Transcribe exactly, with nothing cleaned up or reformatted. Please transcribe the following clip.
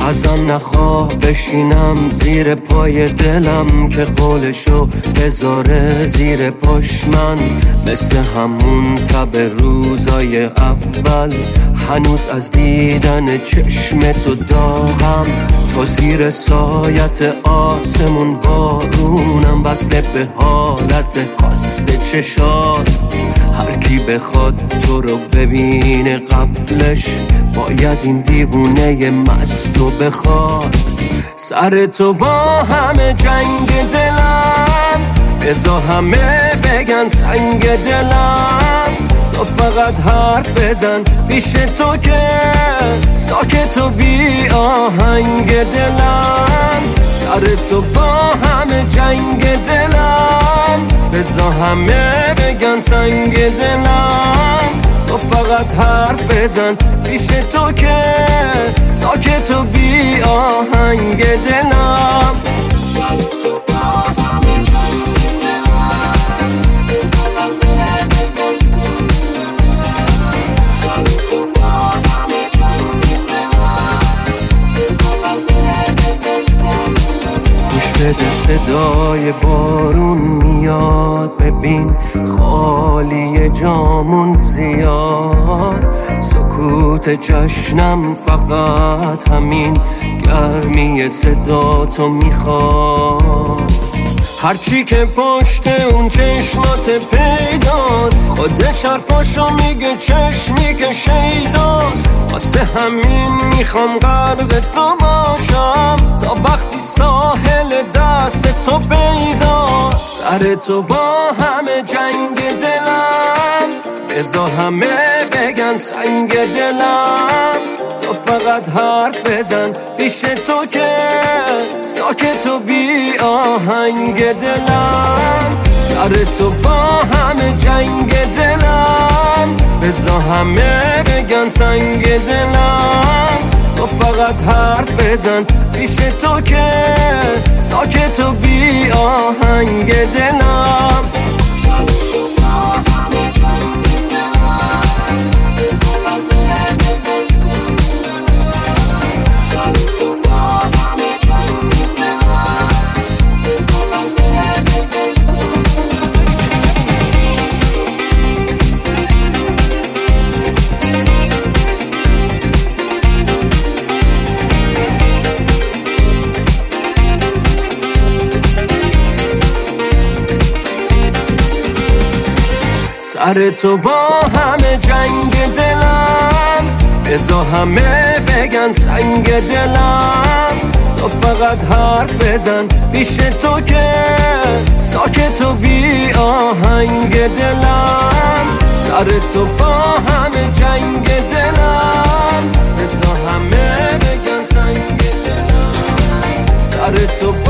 ازم نخواه بشینم زیر پای دلم که قولشو بذاره زیر پاش. من مثل همون تب روزای اول هنوز از دیدن چشم تو داغم. تو زیر سایت آسمون بارونم وصله به حالت خاص چشات. هر کی بخواد تو رو ببینه قبلش باید این دیوونه مستو بخواد. سر تو با همه جنگ دلم بذار همه بگن سنگ دلم. تو فقط حرف بزن پیش تو که ساکت و بی آهنگ دلم. سر تو با همه جنگ دلم بذار همه بگن سنگ دلم. تو فقط حرف بزن پیش تو که ساکت و بی آهنگ دلم. بده صدای بارون میاد ببین خالی جامون زیاد. سکوت جشنم فقط همین گرمی صدا تو میخواد. هرچی که پشت اون چشمات پیداست خودش حرفاشو میگه چشمی که شیداست. واسه همین میخوام غرق تو باشم تا وقتی ساحل دست تو پیداست. سر تو با همه جنگ دلم بذار همه بگن سنگ دلم. تو فقط حرف بزن پیش تو که ساکت و بی آهنگ دلم. سر تو با همه جنگ دلم بذار همه بگن سنگ دلم. تو فقط حرف بزن پیش تو که ساکت و بی آهنگ دلم. سر تو با همه جنگ دلم بذار همه بگن سنگ دلم. تو فقط حرف بزن پیش تو که ساکت و بی آهنگ دلم. سر تو با همه جنگ دلم بذار همه بگن سنگ دلم. سر تو